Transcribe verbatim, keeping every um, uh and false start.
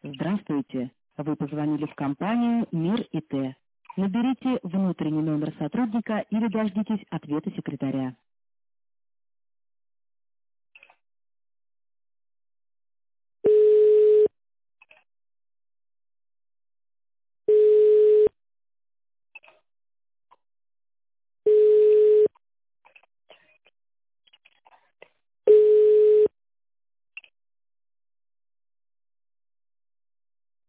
Здравствуйте. Вы позвонили в компанию «Мир ИТ». Наберите внутренний номер сотрудника или дождитесь ответа секретаря.